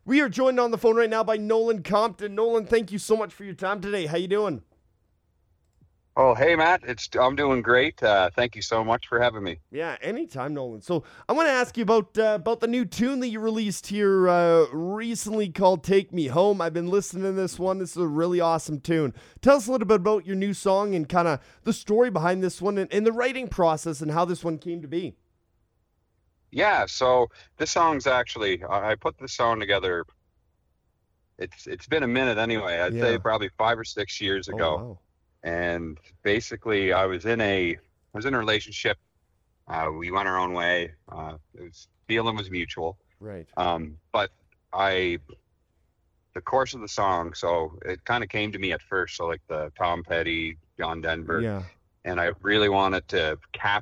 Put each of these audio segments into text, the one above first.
We are joined on the phone right now by Nolan Compton. Nolan, thank you so much for your time today. How you doing? Oh, hey Matt, I'm doing great. Thank you so much for having me. Yeah, anytime, Nolan. So I want to ask you about the new tune that you released here recently called "Take Me Home." I've been listening to this one. This is a really awesome tune. Tell us a little bit about your new song and kind of the story behind this one and the writing process and how this one came to be. Yeah, so this song's actually I put this song together. It's been a minute anyway. I'd say Yeah. probably 5 or 6 years Oh ago. wow. And basically, I was in a relationship. We went our own way. Feeling was mutual. Right. But I the course of the song, so it kind of came to me at first. So like the Tom Petty, John Denver, Yeah. and I really wanted to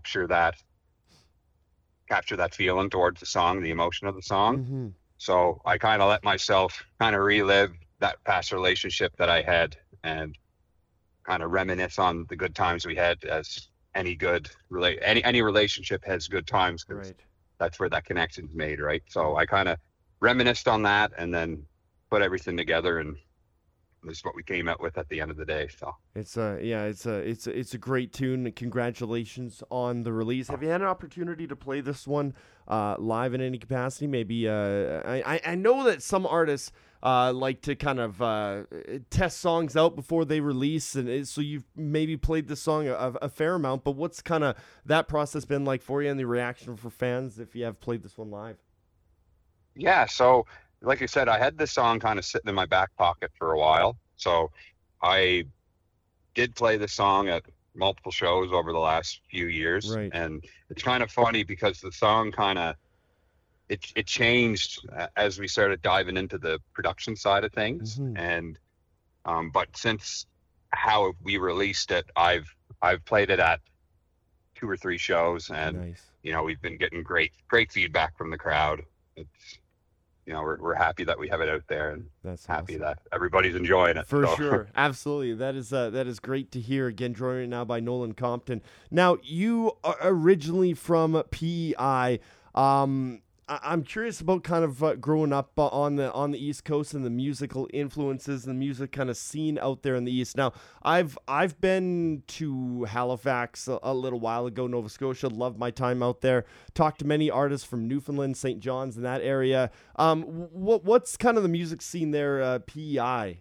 capture that feeling towards the song, the emotion of the song. Mm-hmm. So I kind of let myself kind of relive that past relationship that I had and kind of reminisce on the good times we had, as any relationship has good times, because Right. that's where that connection's made, right? So I kind of reminisced on that and then put everything together, and this is what we came out with at the end of the day. So It's a great tune. Congratulations on the release. Have you had an opportunity to play this one live in any capacity? Maybe I know that some artists like to kind of test songs out before they release, and so you've maybe played this song a fair amount. But what's kind of that process been like for you, and the reaction for fans if you have played this one live? yeah, so like I said, I had this song kind of sitting in my back pocket for a while. So I did play the song at multiple shows over the last few years, Right. and it's kind of funny because the song kind of it changed as we started diving into the production side of things. Mm-hmm. And but since how we released it, I've played it at 2 or 3 shows, and Nice. we've been getting great feedback from the crowd. It's we're happy that we have it out there, and That's happy awesome. that everybody's enjoying it. For So sure, absolutely. That is great to hear. Again, joined right now by Nolan Compton. Now, you are originally from PEI. I'm curious about kind of growing up on the East Coast and the musical influences and the music kind of scene out there in the East. Now, I've been to Halifax a little while ago, Nova Scotia. Loved my time out there. Talked to many artists from Newfoundland, St. John's, in that area. What's kind of the music scene there, PEI,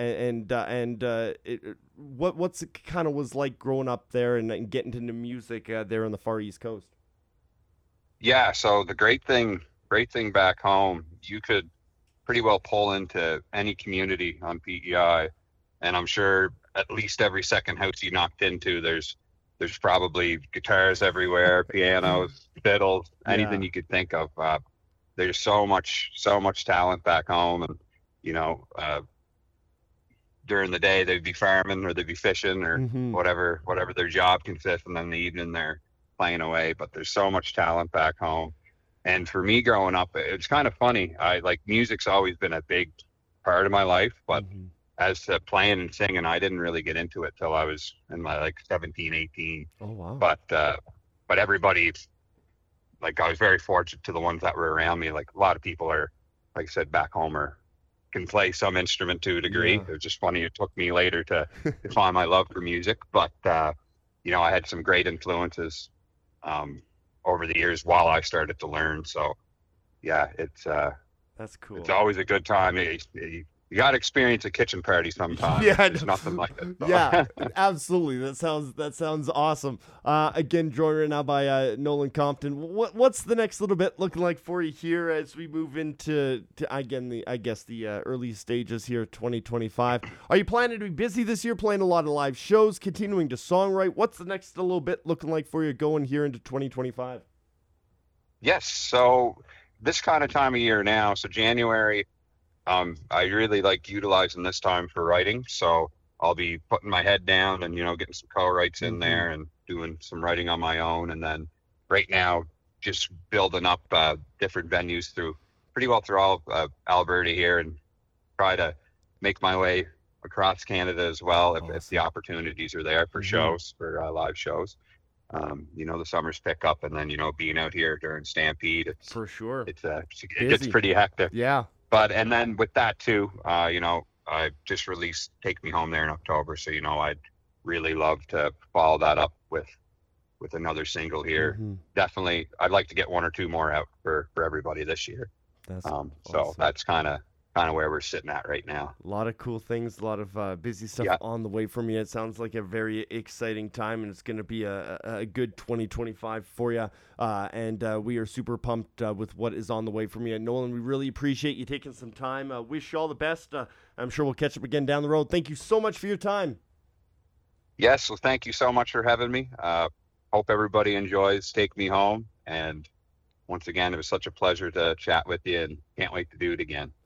what's it kind of was like growing up there and getting into music there on the far East Coast? yeah, so the great thing back home, you could pretty well pull into any community on PEI, and I'm sure at least every second house you knocked into, there's probably guitars everywhere, pianos, fiddles, anything Yeah. you could think of. There's so much talent back home, and you know, uh, during the day they'd be farming or they'd be fishing or Mm-hmm. whatever their job consists, and then in the evening they're playing away. But there's so much talent back home. And for me growing up, it's kind of funny. I like music's always been a big part of my life, but Mm-hmm. as to playing and singing, I didn't really get into it till I was in my like 17, 18. Oh wow. But everybody, like, I was very fortunate to the ones that were around me. Like a lot of people are, like I said, back home are can play some instrument to a degree. Yeah. It was just funny. It took me later to find my love for music, but I had some great influences um, over the years while I started to learn. So yeah, That's it's cool. always a good time. You got to experience a kitchen party sometime. Yeah, There's nothing like it. yeah, So. absolutely. That sounds awesome. Again, joined right now by Nolan Compton. What's the next little bit looking like for you here as we move into again the early stages here, 2025? Are you planning to be busy this year, playing a lot of live shows, continuing to songwrite? What's the next little bit looking like for you going here into 2025? Yes. So this kind of time of year now, so January, I really like utilizing this time for writing. So I'll be putting my head down and, getting some co-writes in Mm-hmm. there and doing some writing on my own. And then right now, just building up different venues pretty well through all Alberta here, and try to make my way across Canada as well if the Awesome. opportunities are there for Mm-hmm. shows, for live shows. The summers pick up, and then being out here during Stampede, For sure. it gets Busy. pretty hectic. Yeah. But and then with that too, you know, I just released "Take Me Home" there in October, so you know, I'd really love to follow that up with another single here. Mhm. Definitely, I'd like to get one or two more out for everybody this year. That's So awesome. that's kind of where we're sitting at right now. A lot of cool things, a lot of busy stuff Yeah. on the way from you. It sounds like a very exciting time, and it's going to be a good 2025 for you. And we are super pumped with what is on the way from you. Nolan, we really appreciate you taking some time. Wish you all the best. I'm sure we'll catch up again down the road. Thank you so much for your time. Yes. Well, thank you so much for having me. Hope everybody enjoys "Take Me Home." And once again, it was such a pleasure to chat with you, and can't wait to do it again.